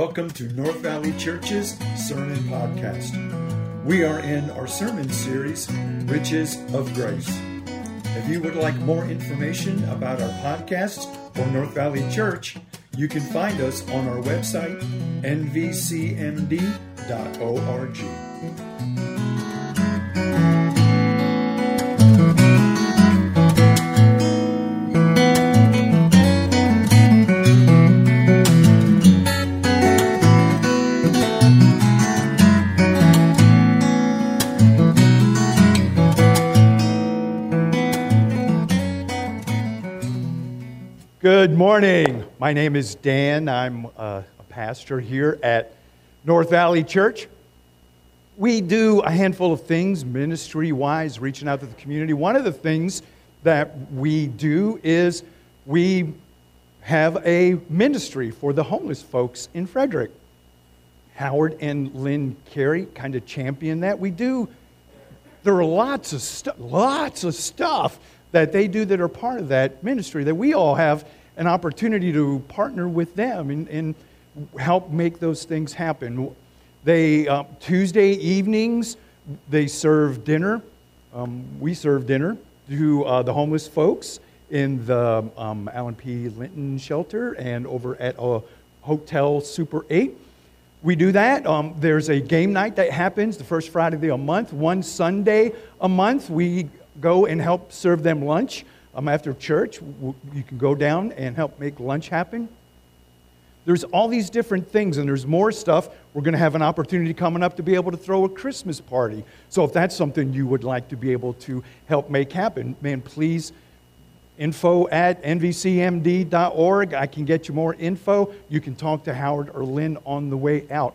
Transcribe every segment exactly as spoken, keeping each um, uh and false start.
welcome to North Valley Church's Sermon Podcast. We are in our sermon series, Riches of Grace. If you would like more information about our podcast or North Valley Church, you can find us on our website, n v c m d dot org. Good morning. My name is Dan. I'm a pastor here at North Valley Church. We do a handful of things ministry-wise, reaching out to the community. One of the things that we do is we have a ministry for the homeless folks in Frederick. Howard and Lynn Carey kind of champion that. We do, there are lots of stuff, lots of stuff that they do that are part of that ministry that we all have an opportunity to partner with them and, and help make those things happen. They uh, Tuesday evenings, they serve dinner. Um, we serve dinner to uh, the homeless folks in the um, Allen P. Linton shelter and over at a Hotel Super eight. We do that. Um, there's a game night that happens the first Friday of a month. One Sunday a month, we go and help serve them lunch. Um, after church, you can go down and help make lunch happen. There's all these different things, and there's more stuff. We're going to have an opportunity coming up to be able to throw a Christmas party. So if that's something you would like to be able to help make happen, man, please, info at n v c m d dot org. I can get you more info. You can talk to Howard or Lynn on the way out.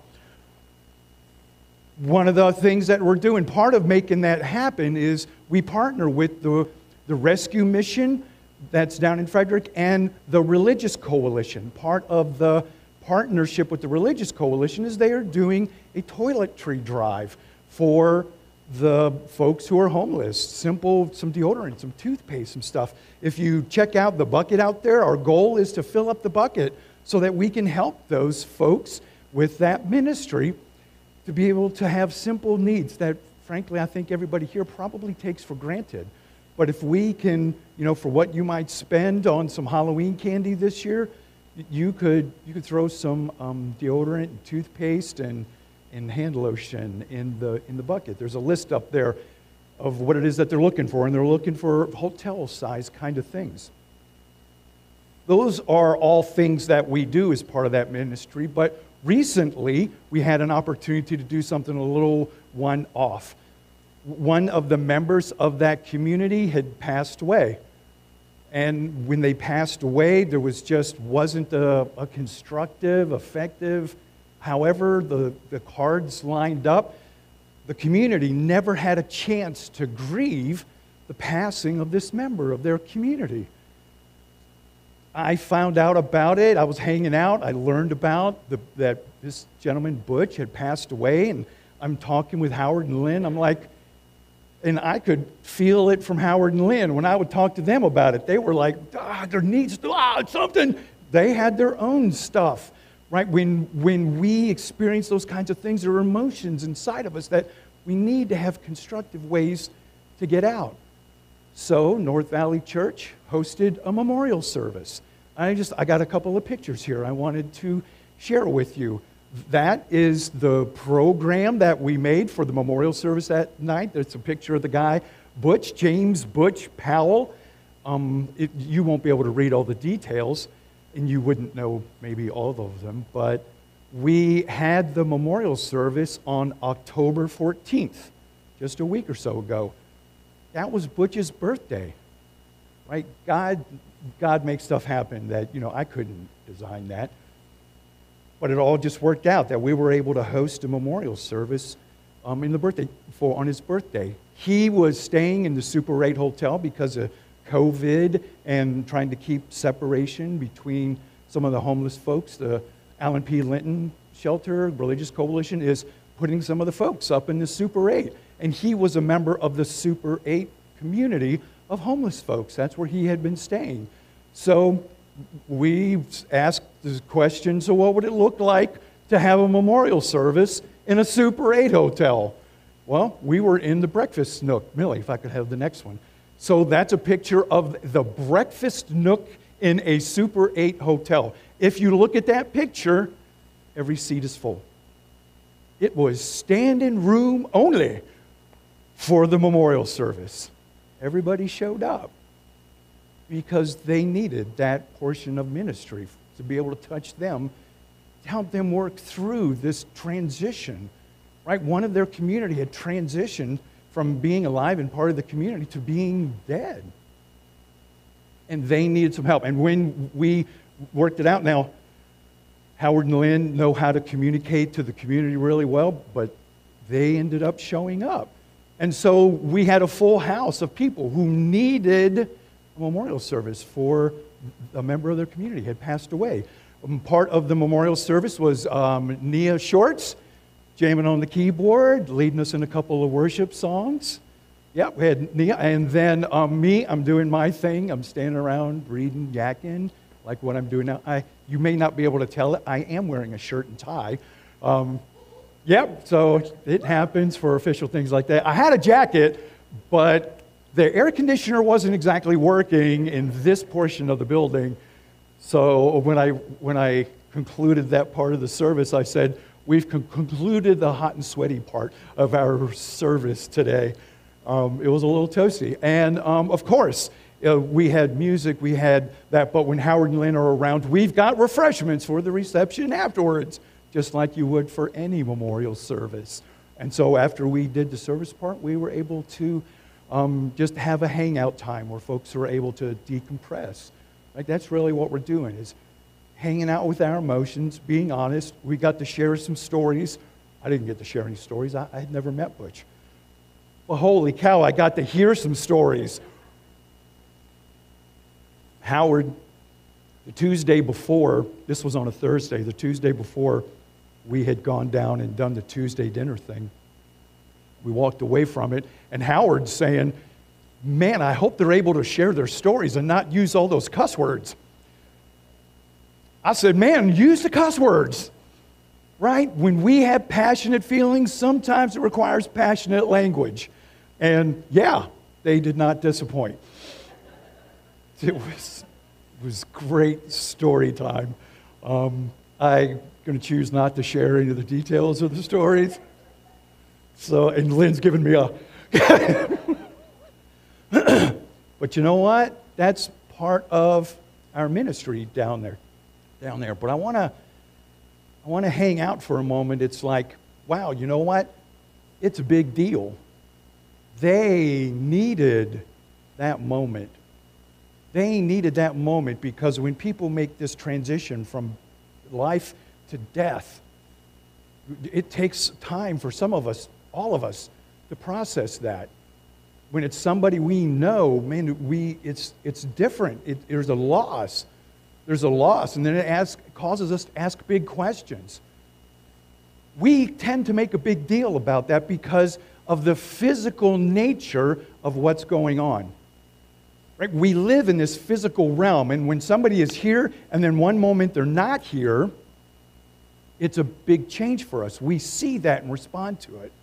One of the things that we're doing, part of making that happen, is we partner with the the rescue mission that's down in Frederick and the Religious Coalition. Part of the partnership with the Religious Coalition is they are doing a toiletry drive for the folks who are homeless. Simple, some deodorant, some toothpaste, some stuff. If you check out the bucket out there, our goal is to fill up the bucket so that we can help those folks with that ministry to be able to have simple needs that, frankly, I think everybody here probably takes for granted. But if we can, you know, for what you might spend on some Halloween candy this year, you could you could throw some um, deodorant and toothpaste and, and hand lotion in the in the bucket. There's a list up there of what it is that they're looking for, and they're looking for hotel-size kind of things. Those are all things that we do as part of that ministry, but recently we had an opportunity to do something a little one-off. One of the members of that community had passed away. And when they passed away, there was just wasn't a, a constructive, effective, however the, the cards lined up, the community never had a chance to grieve the passing of this member of their community. I found out about it. I was hanging out. I learned about the, that this gentleman, Butch, had passed away. And I'm talking with Howard and Lynn. I'm like, and I could feel it from Howard and Lynn. When I would talk to them about it, they were like, ah, there needs to, ah, something. They had their own stuff, right? When, when we experience those kinds of things, there are emotions inside of us that we need to have constructive ways to get out. So North Valley Church hosted a memorial service. I just, I got a couple of pictures here I wanted to share with you. That is the program that we made for the memorial service that night. There's a picture of the guy, Butch, James Butch Powell. Um, it, you won't be able to read all the details, and you wouldn't know maybe all of them, but we had the memorial service on October fourteenth, just a week or so ago. That was Butch's birthday, right? God, God makes stuff happen that, you know, I couldn't design that. But it all just worked out that we were able to host a memorial service um, in the birthday for on his birthday. He was staying in the Super eight hotel because of COVID and trying to keep separation between some of the homeless folks. The Allen P. Linton shelter, Religious Coalition, is putting some of the folks up in the Super eight. And he was a member of the Super eight community of homeless folks. That's where he had been staying. So we asked the question, so what would it look like to have a memorial service in a Super eight hotel? Well, we were in the breakfast nook. Millie, if I could have the next one. So that's a picture of the breakfast nook in a Super eight hotel. If you look at that picture, every seat is full. It was standing room only for the memorial service. Everybody showed up because they needed that portion of ministry to be able to touch them, to help them work through this transition. Right? One of their community had transitioned from being alive and part of the community to being dead. And they needed some help. And when we worked it out, now, Howard and Lynn know how to communicate to the community really well, but they ended up showing up. And so we had a full house of people who needed a memorial service for a member of their community had passed away. Um, part of the memorial service was um, Nia Shorts, jamming on the keyboard, leading us in a couple of worship songs. Yeah, we had Nia. And then um, me, I'm doing my thing. I'm standing around reading, yakking, like what I'm doing now. I, you may not be able to tell it. I am wearing a shirt and tie. Um, yep, so it happens for official things like that. I had a jacket, but the air conditioner wasn't exactly working in this portion of the building. So when I when I concluded that part of the service, I said, we've con- concluded the hot and sweaty part of our service today. Um, it was a little toasty. And um, of course, uh, we had music, we had that, but when Howard and Lynn are around, we've got refreshments for the reception afterwards, just like you would for any memorial service. And so after we did the service part, we were able to um, just have a hangout time where folks were able to decompress. Like that's really what we're doing, is hanging out with our emotions, being honest. We got to share some stories. I didn't get to share any stories. I, I had never met Butch. Well, holy cow, I got to hear some stories. Howard, the Tuesday before, this was on a Thursday, the Tuesday before we had gone down and done the Tuesday dinner thing, we walked away from it, and Howard's saying, man, I hope they're able to share their stories and not use all those cuss words. I said, man, use the cuss words, right? When we have passionate feelings, sometimes it requires passionate language. And yeah, they did not disappoint. It was, it was great story time. Um, I'm going to choose not to share any of the details of the stories. So, and Lynn's giving me a... But you know what? That's part of our ministry down there. down there. But I want to I want to hang out for a moment. It's like, wow, you know what? It's a big deal. They needed that moment. They needed that moment because when people make this transition from life to death, it takes time for some of us, all of us, to process that. When it's somebody we know, man, we it's it's different. It, there's a loss. There's a loss, and then it asks, causes us to ask big questions. We tend to make a big deal about that because of the physical nature of what's going on. Right? We live in this physical realm, and when somebody is here and then one moment they're not here, it's a big change for us. We see that and respond to it.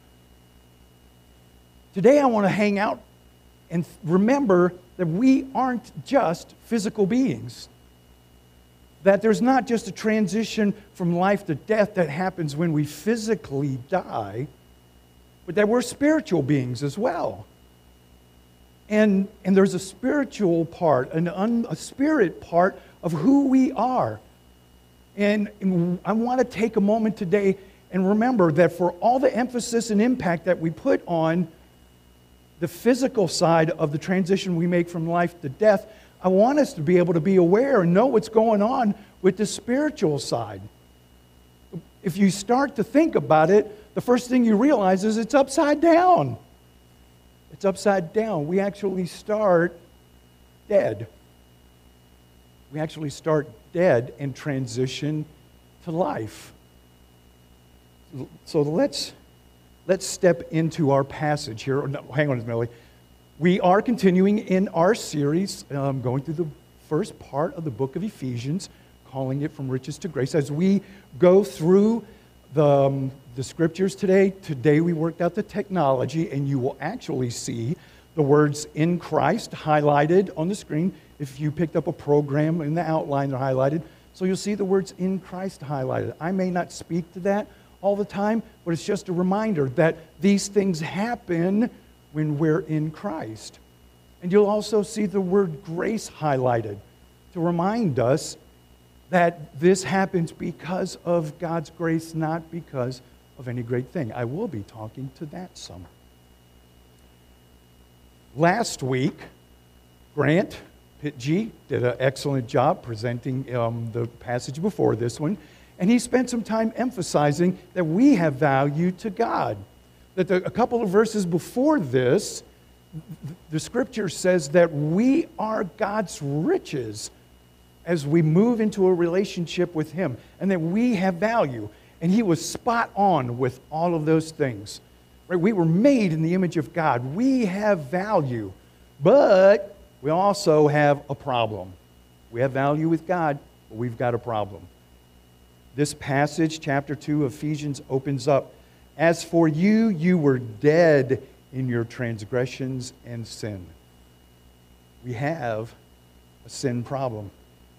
Today I want to hang out and remember that we aren't just physical beings. That there's not just a transition from life to death that happens when we physically die, but that we're spiritual beings as well. And, and there's a spiritual part, an un, a spirit part of who we are. And, and I want to take a moment today and remember that for all the emphasis and impact that we put on the physical side of the transition we make from life to death, I want us to be able to be aware and know what's going on with the spiritual side. If you start to think about it, the first thing you realize is it's upside down. It's upside down. We actually start dead. We actually start dead and transition to life. So let's let's step into our passage here. No, hang on a minute. We are continuing in our series, um, going through the first part of the book of Ephesians, calling it From Riches to Grace. As we go through the, um, the scriptures today, today we worked out the technology, and you will actually see the words in Christ highlighted on the screen. If you picked up a program in the outline, they're highlighted. So you'll see the words in Christ highlighted. I may not speak to that all the time, but it's just a reminder that these things happen when we're in Christ. And you'll also see the word grace highlighted to remind us that this happens because of God's grace, not because of any great thing. I will be talking to that some. Last week, Grant Pitt-G did an excellent job presenting um, the passage before this one, and he spent some time emphasizing that we have value to God. That the, a couple of verses before this, the scripture says that we are God's riches as we move into a relationship with Him, and that we have value. And he was spot on with all of those things. Right? We were made in the image of God. We have value, but we also have a problem. We have value with God, but we've got a problem. This passage, chapter two of Ephesians, opens up. As for you, you were dead in your transgressions and sin. We have a sin problem.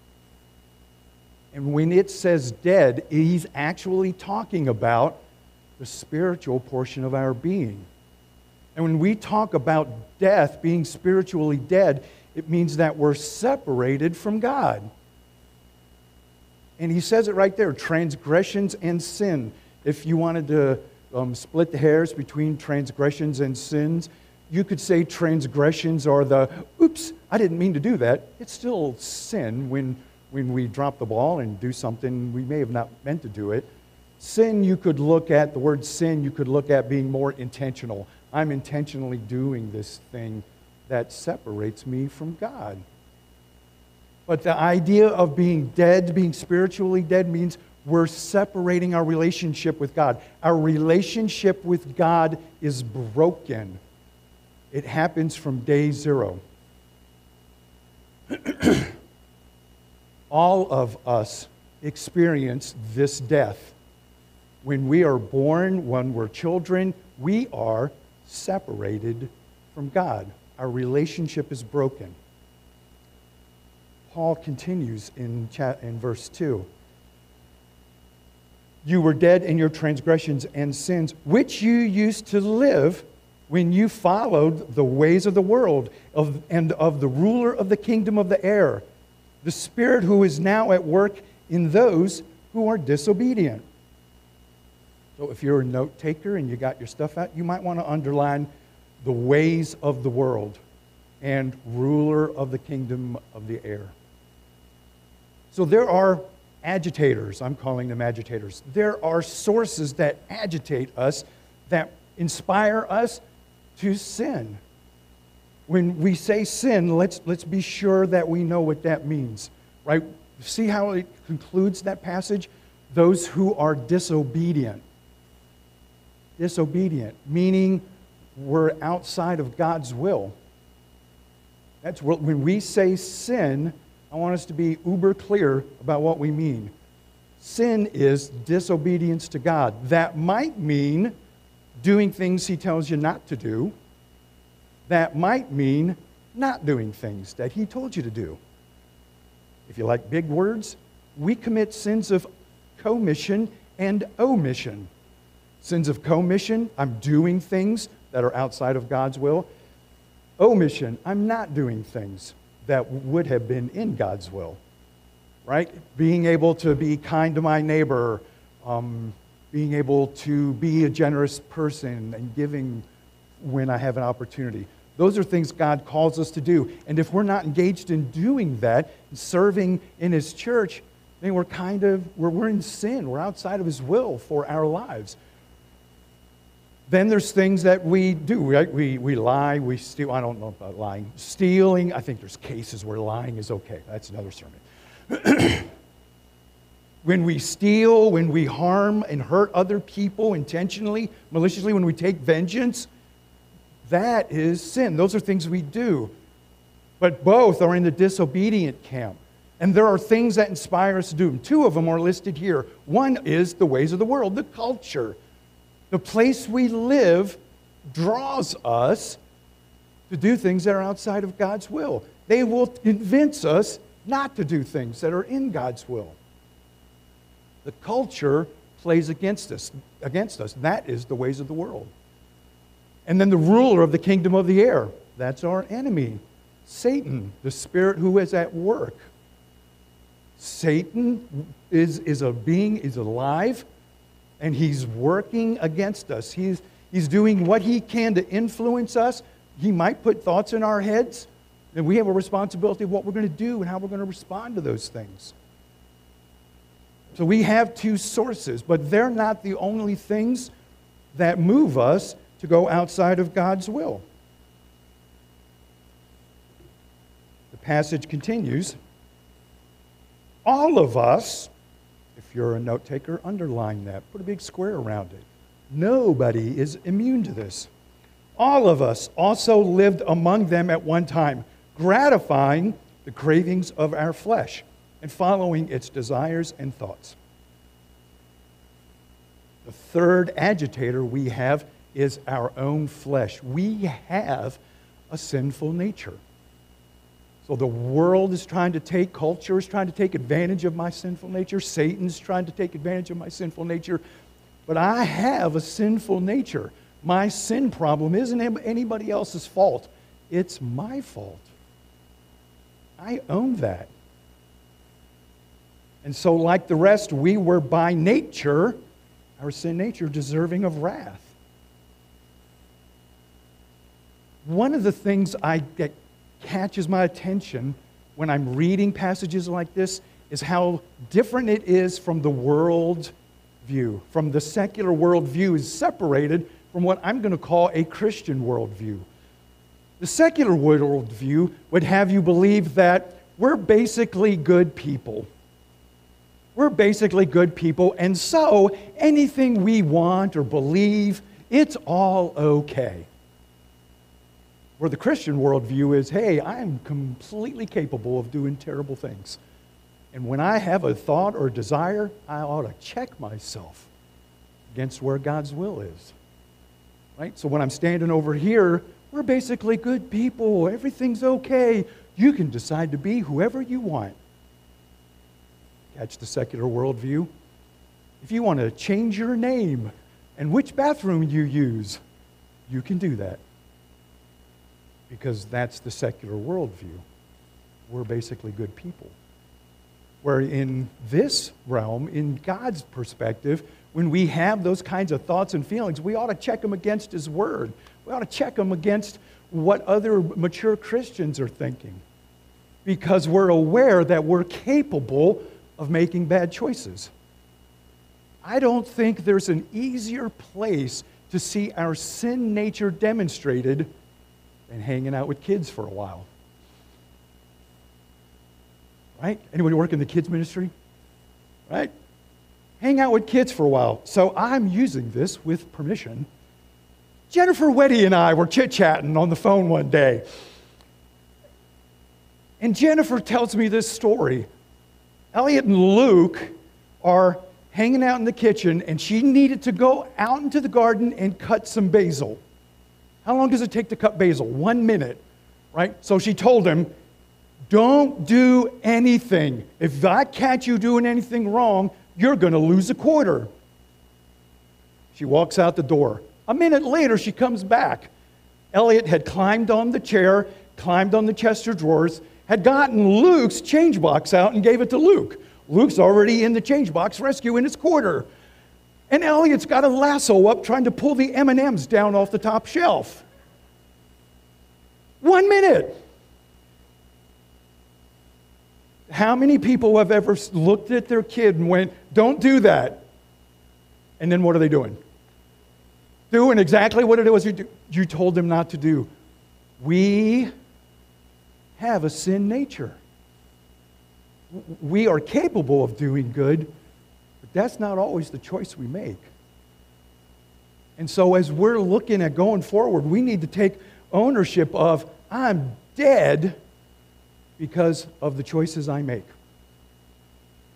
And when it says dead, he's actually talking about the spiritual portion of our being. And when we talk about death, being spiritually dead, it means that we're separated from God. And he says it right there, transgressions and sin. If you wanted to um, split the hairs between transgressions and sins, you could say transgressions are the, oops, I didn't mean to do that. It's still sin when, when we drop the ball and do something we may have not meant to do it. Sin, you could look at, the word sin, you could look at being more intentional. I'm intentionally doing this thing that separates me from God. But the idea of being dead, being spiritually dead, means we're separating our relationship with God. Our relationship with God is broken. It happens from day zero. All of us experience this death. When we are born, when we're children, we are separated from God. Our relationship is broken. Paul continues in, chat, in verse two. You were dead in your transgressions and sins, which you used to live when you followed the ways of the world of, and of the ruler of the kingdom of the air, the spirit who is now at work in those who are disobedient. So if you're a note taker and you got your stuff out, you might want to underline the ways of the world and ruler of the kingdom of the air. So there are agitators, I'm calling them agitators. There are sources that agitate us, that inspire us to sin. When we say sin, let's, let's be sure that we know what that means, right? See how it concludes that passage? Those who are disobedient. Disobedient, meaning we're outside of God's will. That's what, when we say sin, I want us to be uber clear about what we mean. Sin is disobedience to God. That might mean doing things He tells you not to do. That might mean not doing things that He told you to do. If you like big words, we commit sins of commission and omission. Sins of commission, I'm doing things that are outside of God's will. Omission, I'm not doing things that would have been in God's will, right? Being able to be kind to my neighbor, um, being able to be a generous person and giving when I have an opportunity. Those are things God calls us to do. And if we're not engaged in doing that, serving in His church, then we're kind of, we're, we're in sin. We're outside of His will for our lives. Then there's things that we do, right? We, we lie, we steal. I don't know about lying. Stealing, I think there's cases where lying is okay. That's another sermon. When we steal, when we harm and hurt other people intentionally, maliciously, when we take vengeance, that is sin. Those are things we do. But both are in the disobedient camp. And there are things that inspire us to do them. Two of them are listed here. One is the ways of the world, the culture. The place we live draws us to do things that are outside of God's will. They will convince us not to do things that are in God's will. The culture plays against us, against us. That is the ways of the world. And then the ruler of the kingdom of the air. That's our enemy, Satan, the spirit who is at work. Satan is, is a being, is alive, and he's working against us. He's, he's doing what he can to influence us. He might put thoughts in our heads, and we have a responsibility of what we're going to do and how we're going to respond to those things. So we have two sources, but they're not the only things that move us to go outside of God's will. The passage continues. All of us, if you're a note taker, underline that. Put a big square around it. Nobody is immune to this. All of us also lived among them at one time, gratifying the cravings of our flesh and following its desires and thoughts. The third agitator we have is our own flesh. We have a sinful nature. So the world is trying to take, culture is trying to take advantage of my sinful nature. Satan's trying to take advantage of my sinful nature. But I have a sinful nature. My sin problem isn't anybody else's fault. It's my fault. I own that. And so like the rest, we were by nature, our sin nature, deserving of wrath. One of the things I get catches my attention when I'm reading passages like this is how different it is from the world view. From the secular world view is separated from what I'm going to call a Christian worldview. The secular world view would have you believe that we're basically good people. We're basically good people, and so anything we want or believe, it's all okay. Where the Christian worldview is, hey, I am completely capable of doing terrible things. And when I have a thought or desire, I ought to check myself against where God's will is. Right? So when I'm standing over here, we're basically good people. Everything's okay. You can decide to be whoever you want. Catch the secular worldview. If you want to change your name and which bathroom you use, you can do that. Because that's the secular worldview. We're basically good people. Where in this realm, in God's perspective, when we have those kinds of thoughts and feelings, we ought to check them against His Word. We ought to check them against what other mature Christians are thinking. Because we're aware that we're capable of making bad choices. I don't think there's an easier place to see our sin nature demonstrated than hanging out with kids for a while. Right? Anybody work in the kids ministry? Right? Hang out with kids for a while. So I'm using this with permission. Jennifer Weddy and I were chit-chatting on the phone one day. And Jennifer tells me this story. Elliot and Luke are hanging out in the kitchen, and she needed to go out into the garden and cut some basil. How long does it take to cut basil? One minute, right? So she told him, don't do anything. If I catch you doing anything wrong, you're going to lose a quarter. She walks out the door. A minute later, she comes back. Elliot had climbed on the chair, climbed on the chest of drawers, had gotten Luke's change box out and gave it to Luke. Luke's already in the change box rescuing his quarter. And Elliot's got a lasso up trying to pull the M and M's down off the top shelf. One minute. How many people have ever looked at their kid and went, don't do that? And then what are they doing? Doing exactly what it was you, do, you told them not to do. We have a sin nature. We are capable of doing good, but that's not always the choice we make. And so as we're looking at going forward, we need to take ownership of, I'm dead because of the choices I make.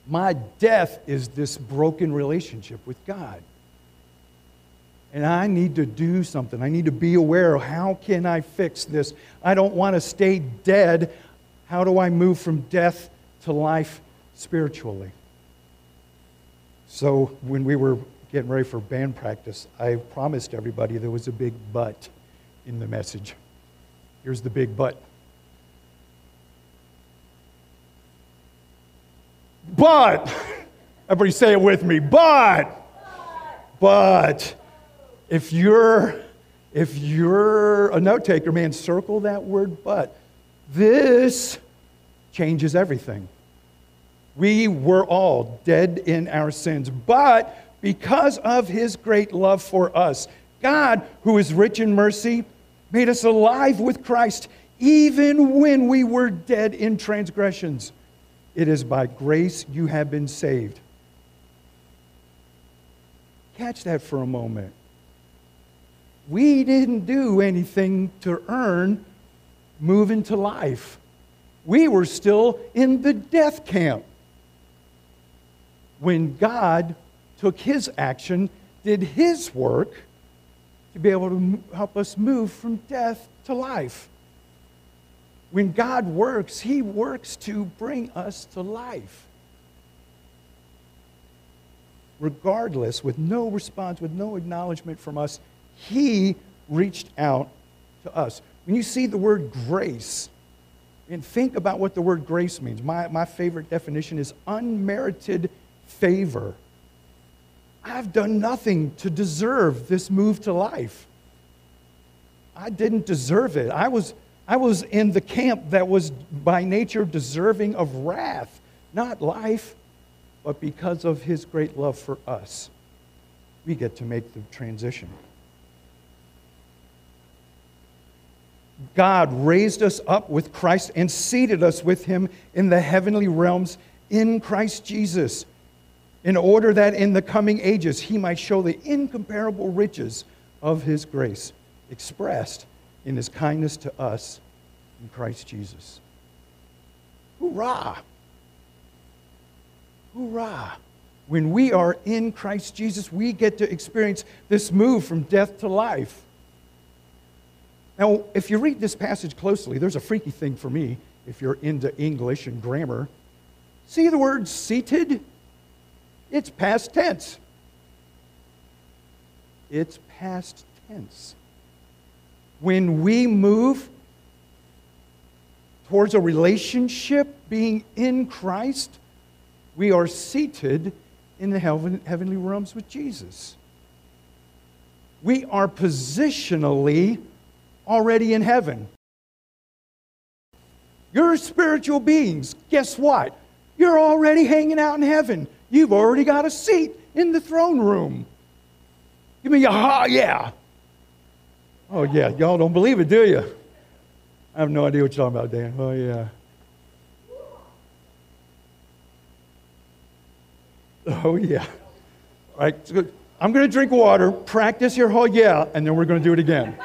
My death is this broken relationship with God. And I need to do something. I need to be aware of how can I fix this? I don't want to stay dead. How do I move from death to life spiritually? So when we were getting ready for band practice, I promised everybody there was a big but in the message. Here's the big but. But, everybody say it with me, but, but, if you're, if you're a note taker, man, circle that word but. This changes everything. We were all dead in our sins, but because of His great love for us, God, who is rich in mercy, made us alive with Christ, even when we were dead in transgressions. It is by grace you have been saved. Catch that for a moment. We didn't do anything to earn moving to life. We were still in the death camp when God took His action, did His work to be able to help us move from death to life. When God works, He works to bring us to life. Regardless, with no response, with no acknowledgement from us, He reached out to us. When you see the word grace, and think about what the word grace means. My, my favorite definition is unmerited favor. I've done nothing to deserve this move to life. I didn't deserve it. I was, I was in the camp that was by nature deserving of wrath, not life, but because of His great love for us, we get to make the transition. God raised us up with Christ and seated us with Him in the heavenly realms in Christ Jesus, in order that in the coming ages He might show the incomparable riches of His grace, expressed in His kindness to us in Christ Jesus. Hoorah! Hoorah! When we are in Christ Jesus, we get to experience this move from death to life. Now, if you read this passage closely, there's a freaky thing for me, if you're into English and grammar. See the word seated? It's past tense. It's past tense. When we move towards a relationship being in Christ, we are seated in the heaven, heavenly realms with Jesus. We are positionally already in heaven. You're spiritual beings. Guess what? You're already hanging out in heaven. You've already got a seat in the throne room. Give me a ha, yeah. Oh, yeah. Y'all don't believe it, do you? I have no idea what you're talking about, Dan. Oh, yeah. Oh, yeah. All right. I'm going to drink water, practice your whole yeah, and then we're going to do it again.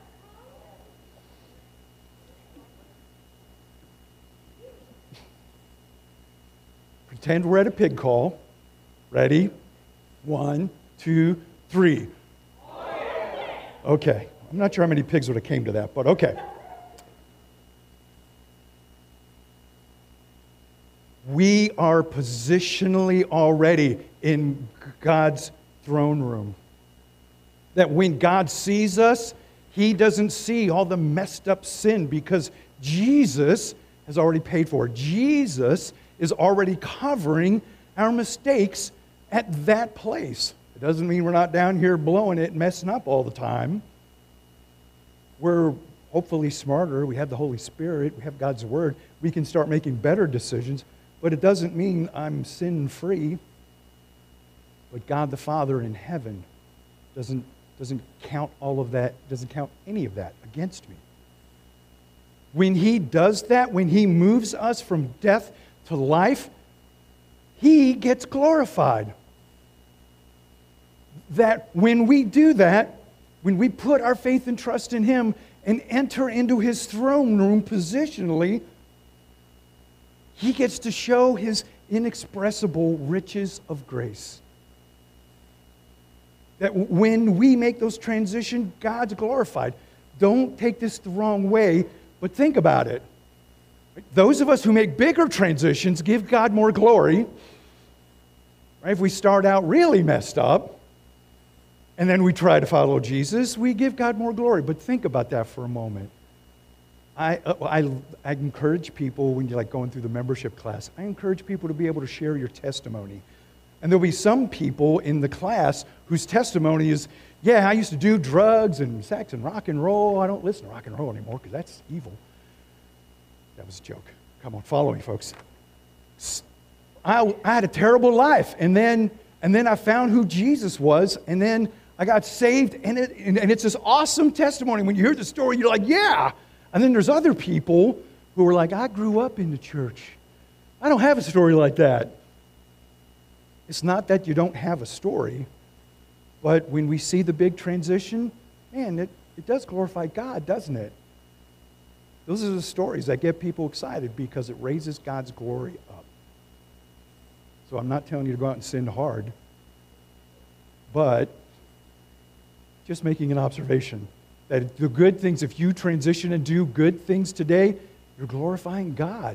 Pretend we're at a pig call. Ready? One, two, three. Okay. I'm not sure how many pigs would have came to that, but okay. We are positionally already in God's throne room. That when God sees us, He doesn't see all the messed up sin because Jesus has already paid for it. Jesus is already covering our mistakes at that place. It doesn't mean we're not down here blowing it and messing up all the time. We're hopefully smarter. We have the Holy Spirit. We have God's Word. We can start making better decisions. But it doesn't mean I'm sin-free. But God the Father in heaven doesn't, doesn't count all of that, doesn't count any of that against me. When He does that, when He moves us from death to life, He gets glorified. That when we do that, when we put our faith and trust in Him and enter into His throne room positionally, he gets to show his inexpressible riches of grace. That when we make those transitions, God's glorified. Don't take this the wrong way, but think about it. Those of us who make bigger transitions give God more glory. Right? If we start out really messed up, and then we try to follow Jesus, we give God more glory. But think about that for a moment. I, I, I encourage people, when you're like going through the membership class, I encourage people to be able to share your testimony. And there'll be some people in the class whose testimony is, yeah, I used to do drugs and sex and rock and roll. I don't listen to rock and roll anymore because that's evil. That was a joke. Come on, follow me, folks. I, I had a terrible life, and then and then I found who Jesus was, and then I got saved, and, it, and, and it's this awesome testimony. When you hear the story, you're like, yeah. And then there's other people who are like, I grew up in the church. I don't have a story like that. It's not that you don't have a story, but when we see the big transition, man, it, it does glorify God, doesn't it? Those are the stories that get people excited because it raises God's glory up. So I'm not telling you to go out and sin hard, but just making an observation that the good things, if you transition and do good things today, you're glorifying God.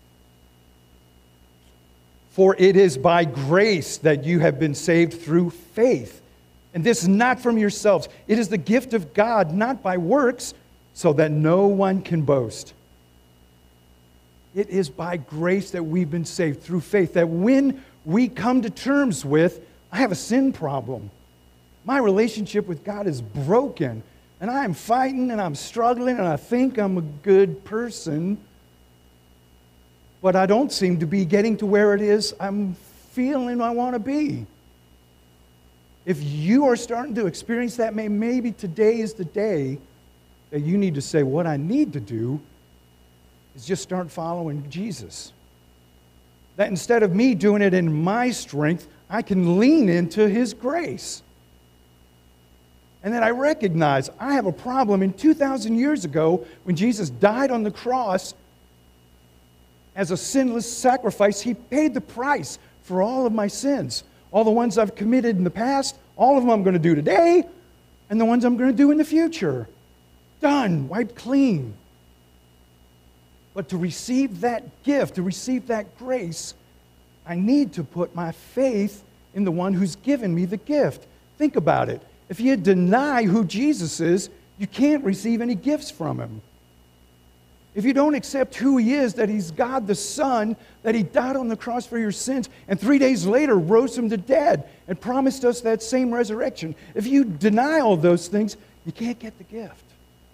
For it is by grace that you have been saved through faith. And this is not from yourselves. It is the gift of God, not by works, so that no one can boast. It is by grace that we've been saved through faith. That when we come to terms with, I have a sin problem. My relationship with God is broken. And I'm fighting and I'm struggling and I think I'm a good person. But I don't seem to be getting to where it is I'm feeling I want to be. If you are starting to experience that, maybe today is the day that you need to say, what I need to do is just start following Jesus. That instead of me doing it in my strength, I can lean into His grace. And then I recognize I have a problem. In two thousand years ago, when Jesus died on the cross, as a sinless sacrifice, He paid the price for all of my sins. All the ones I've committed in the past, all of them I'm going to do today, and the ones I'm going to do in the future. Done, wiped clean. But to receive that gift, to receive that grace, I need to put my faith in the one who's given me the gift. Think about it. If you deny who Jesus is, you can't receive any gifts from Him. If you don't accept who He is, that He's God the Son, that He died on the cross for your sins, and three days later rose from the dead and promised us that same resurrection, if you deny all those things, you can't get the gift.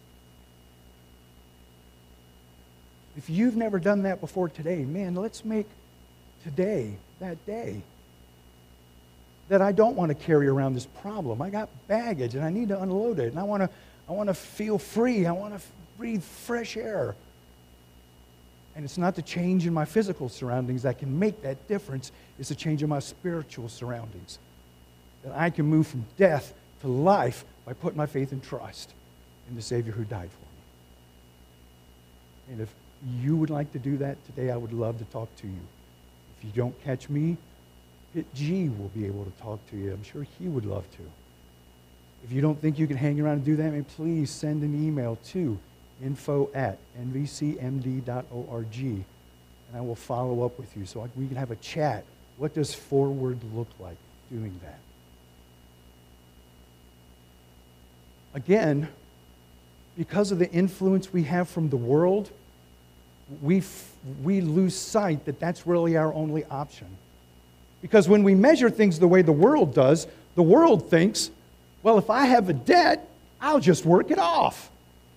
If you've never done that before today, man, let's make today that day. That I don't want to carry around this problem. I got baggage and I need to unload it. And I want to, I want to feel free. I want to breathe fresh air. And it's not the change in my physical surroundings that can make that difference. It's the change in my spiritual surroundings. That I can move from death to life by putting my faith and trust in the Savior who died for me. And if you would like to do that today, I would love to talk to you. If you don't catch me, Pit G will be able to talk to you. I'm sure he would love to. If you don't think you can hang around and do that, please send an email to info at n v c m d dot org, and I will follow up with you so we can have a chat. What does forward look like doing that? Again, because of the influence we have from the world, we, f- we lose sight that that's really our only option. Because when we measure things the way the world does, the world thinks, well, if I have a debt, I'll just work it off.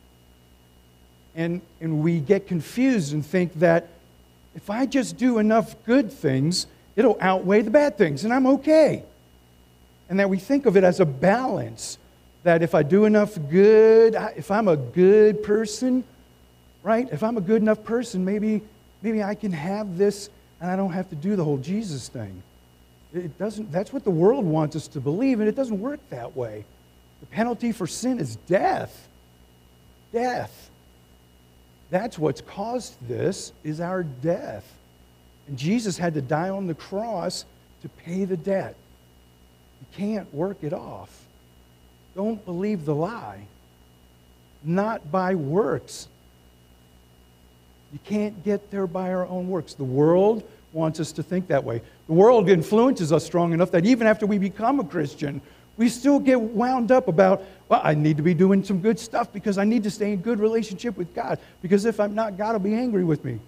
And, and we get confused and think that if I just do enough good things, it'll outweigh the bad things, and I'm okay. And that we think of it as a balance, that if I do enough good, if I'm a good person, right? If I'm a good enough person, maybe, maybe I can have this and I don't have to do the whole Jesus thing. It doesn't, that's what the world wants us to believe, and it doesn't work that way. The penalty for sin is death. Death. That's what's caused this, is our death. And Jesus had to die on the cross to pay the debt. You can't work it off. Don't believe the lie. Not by works. You can't get there by our own works. The world wants us to think that way. The world influences us strong enough that even after we become a Christian, we still get wound up about, well, I need to be doing some good stuff because I need to stay in good relationship with God. Because if I'm not, God will be angry with me.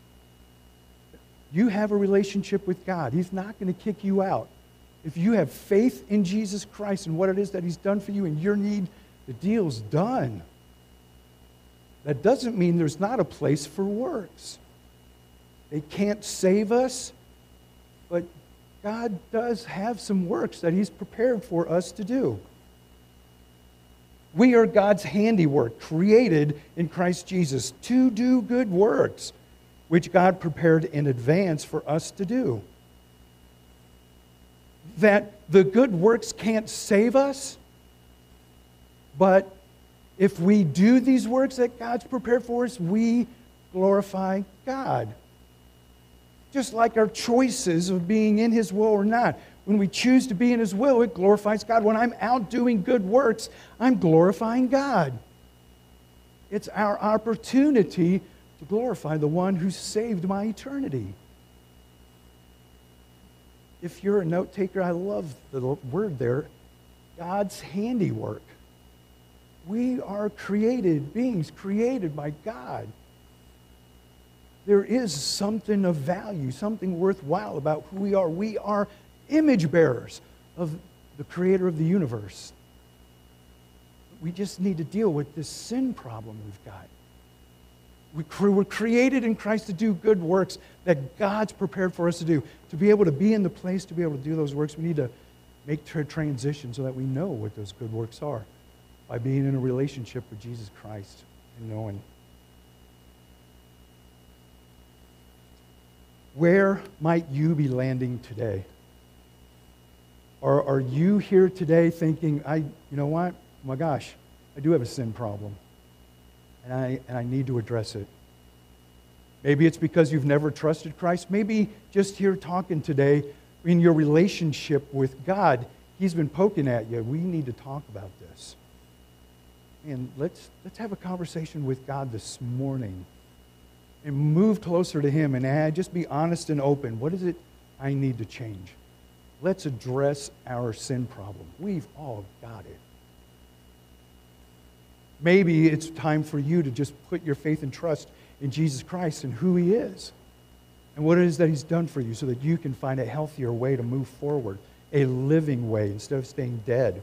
You have a relationship with God. He's not going to kick you out. If you have faith in Jesus Christ and what it is that He's done for you and your need, the deal's done. That doesn't mean there's not a place for works. They can't save us, but God does have some works that He's prepared for us to do. We are God's handiwork, created in Christ Jesus to do good works, which God prepared in advance for us to do. That the good works can't save us, but if we do these works that God's prepared for us, we glorify God. Just like our choices of being in His will or not. When we choose to be in His will, it glorifies God. When I'm out doing good works, I'm glorifying God. It's our opportunity to glorify the one who saved my eternity. If you're a note taker, I love the word there, God's handiwork. We are created beings, created by God. There is something of value, something worthwhile about who we are. We are image bearers of the Creator of the universe. We just need to deal with this sin problem we've got. We were created in Christ to do good works that God's prepared for us to do. To be able to be in the place to be able to do those works, we need to make a transition so that we know what those good works are by being in a relationship with Jesus Christ and knowing. Where might you be landing today? Or are you here today thinking, I, you know what? Oh my gosh, I do have a sin problem. And I, and I need to address it. Maybe it's because you've never trusted Christ. Maybe just here talking today, in your relationship with God, He's been poking at you. We need to talk about this. And let's, let's have a conversation with God this morning. And move closer to Him and uh, just be honest and open. What is it I need to change? Let's address our sin problem. We've all got it. Maybe it's time for you to just put your faith and trust in Jesus Christ and who He is and what it is that He's done for you so that you can find a healthier way to move forward, a living way instead of staying dead.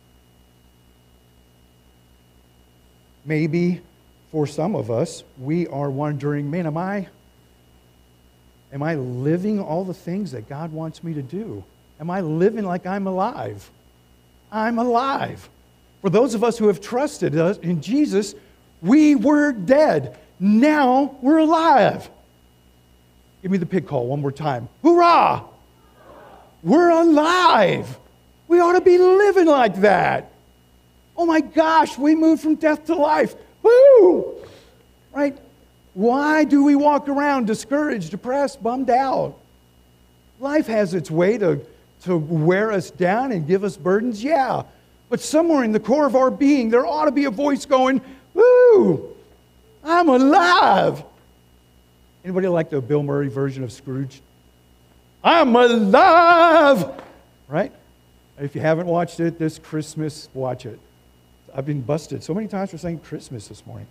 Maybe for some of us, we are wondering, man, am I, am I living all the things that God wants me to do? Am I living like I'm alive? I'm alive. For those of us who have trusted in Jesus, we were dead. Now we're alive. Give me the pig call one more time. Hoorah! We're alive. We ought to be living like that. Oh my gosh, we moved from death to life. Woo! Right? Why do we walk around discouraged, depressed, bummed out? Life has its way to, to wear us down and give us burdens, yeah. But somewhere in the core of our being, there ought to be a voice going, woo! I'm alive! Anybody like the Bill Murray version of Scrooge? I'm alive! Right? If you haven't watched it this Christmas, watch it. I've been busted so many times for saying Christmas this morning.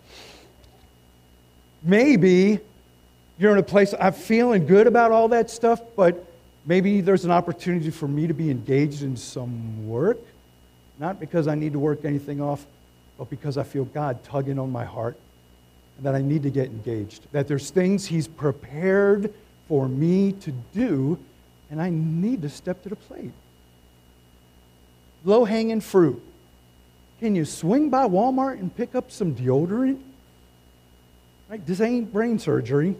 Maybe you're in a place, I'm feeling good about all that stuff, but maybe there's an opportunity for me to be engaged in some work. Not because I need to work anything off, but because I feel God tugging on my heart and that I need to get engaged. That there's things He's prepared for me to do, and I need to step to the plate. Low-hanging fruit. Can you swing by Walmart and pick up some deodorant? Right? This ain't brain surgery.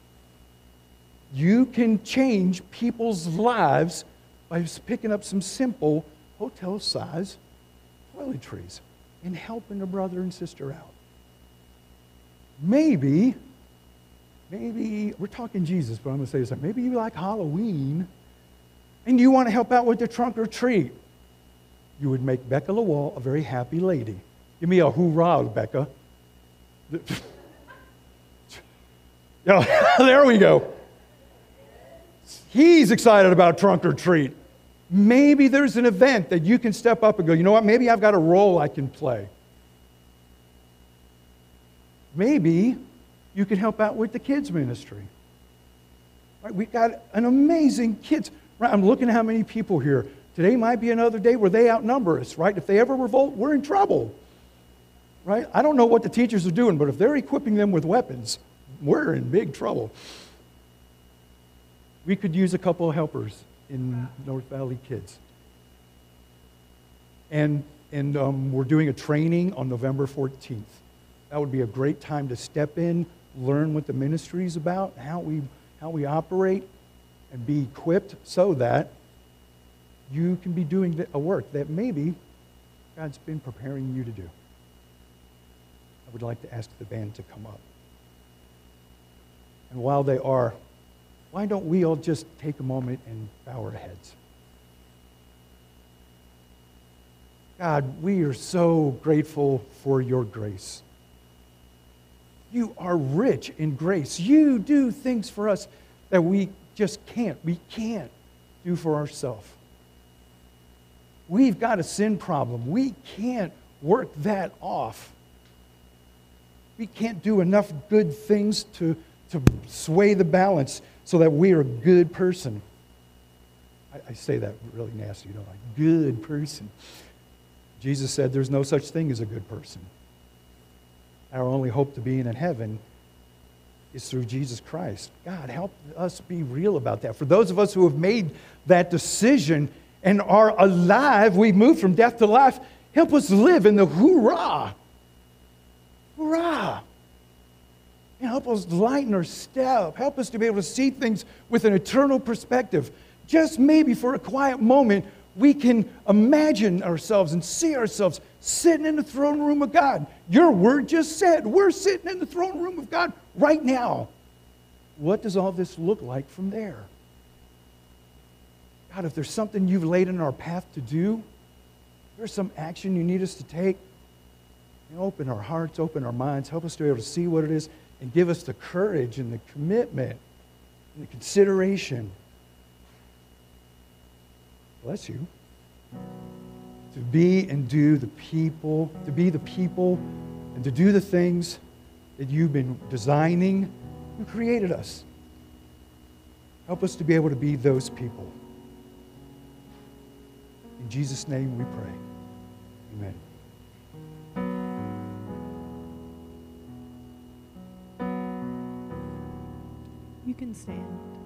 You can change people's lives by just picking up some simple hotel-size toiletries and helping a brother and sister out. Maybe maybe, we're talking Jesus, but I'm going to say this, maybe you like Halloween, and you want to help out with the trunk or treat. You would make Becca Lawal a very happy lady. Give me a hoorah, Becca. Yeah, there we go. He's excited about trunk or treat. Maybe there's an event that you can step up and go, you know what, maybe I've got a role I can play. Maybe you can help out with the kids ministry. Right, we've got an amazing kids. Right, I'm looking at how many people here. Today might be another day where they outnumber us, right? If they ever revolt, we're in trouble. Right? I don't know what the teachers are doing, but if they're equipping them with weapons, we're in big trouble. We could use a couple of helpers in North Valley Kids. And, and um, we're doing a training on November fourteenth. That would be a great time to step in, learn what the ministry is about, how we, how we operate, and be equipped so that you can be doing a work that maybe God's been preparing you to do. I would like to ask the band to come up. And while they are, why don't we all just take a moment and bow our heads? God, we are so grateful for your grace. You are rich in grace. You do things for us that we just can't. We can't do for ourselves. We've got a sin problem. We can't work that off. We can't do enough good things to, to sway the balance so that we are a good person. I, I say that really nasty, you know, like good person. Jesus said there's no such thing as a good person. Our only hope to being in heaven is through Jesus Christ. God, help us be real about that. For those of us who have made that decision and are alive, we've moved from death to life, help us live in the hoorah. Hoorah. And help us lighten our step. Help us to be able to see things with an eternal perspective. Just maybe for a quiet moment, we can imagine ourselves and see ourselves sitting in the throne room of God. Your word just said we're sitting in the throne room of God right now. What does all this look like from there? God, if there's something you've laid in our path to do, if there's some action you need us to take, you know, open our hearts, open our minds, help us to be able to see what it is, and give us the courage and the commitment and the consideration. Bless you. To be and do the people, to be the people and to do the things that you've been designing. You created us. Help us to be able to be those people. In Jesus' name we pray. Amen. You can stand.